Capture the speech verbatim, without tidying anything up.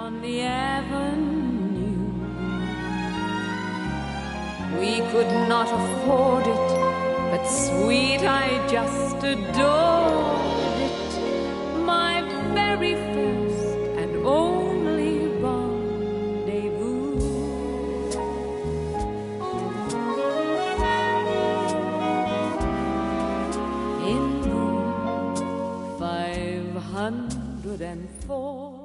on the avenue. We could not afford it, but sweet, I just adored it. My very first and only rendezvous. In room five hundred and four,